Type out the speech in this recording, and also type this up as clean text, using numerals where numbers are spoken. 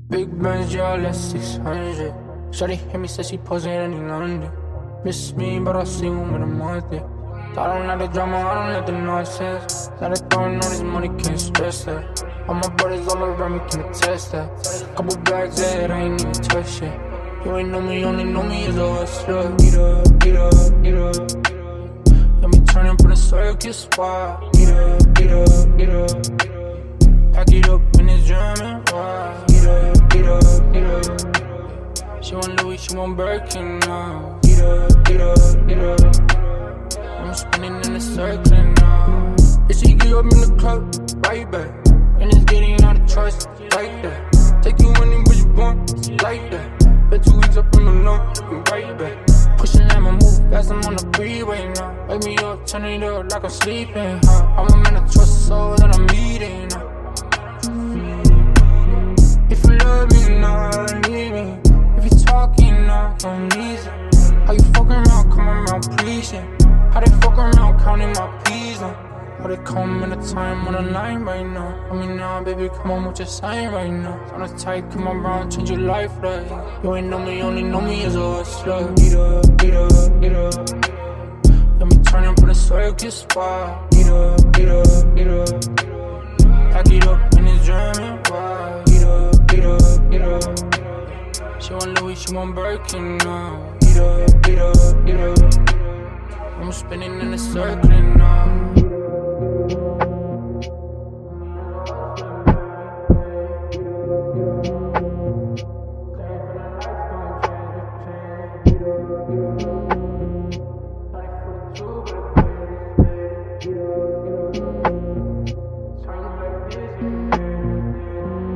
Big Benz, yeah, that's 600. Shawty hit me, said she posing in London. Miss me, but I see him in a month. I don't like the drama, I don't like the nonsense. Now they throwing all this money, can't stress that. All my brothers all around me can attest that. Couple bags that I ain't even touch it. You ain't know me, only know me as a hustler. Eat up, eat up, eat up. Let me turn up in a circus spot. Eat up, eat up, eat up. Pack it up in this German ride. Eat up, eat up, eat up. She want Louis, she want Birkin now. Eat up, eat up, eat up. I'm spinning in a circle now. If she get up in the club, right back. And it's getting out of trust, like that. Take you anywhere you want, like that. Been 2 weeks up in the north, and right back. Pushing like my move fast, I'm on the freeway now. Wake me up, turn it up like I'm sleeping. I'm a man of trust, so that I'm eating. If you love me, now leave me. If you talking, now don't need it. How you fucking around, come around preaching? How they fuck around, counting my peas now? How they come in the time on the line right now? I mean now, baby, come on with your sign right now. On the tight, come around, change your life right. You ain't know me, only know me as a hustler. Eat up, eat up, eat up. Let me turn up in a circus spot. Eat up, eat up, eat up. Pack it up in this German ride. Eat up, eat up, eat up. She want Louis, she want Birkin now. Eat up, eat up, eat up. I'm spinning in a circle now.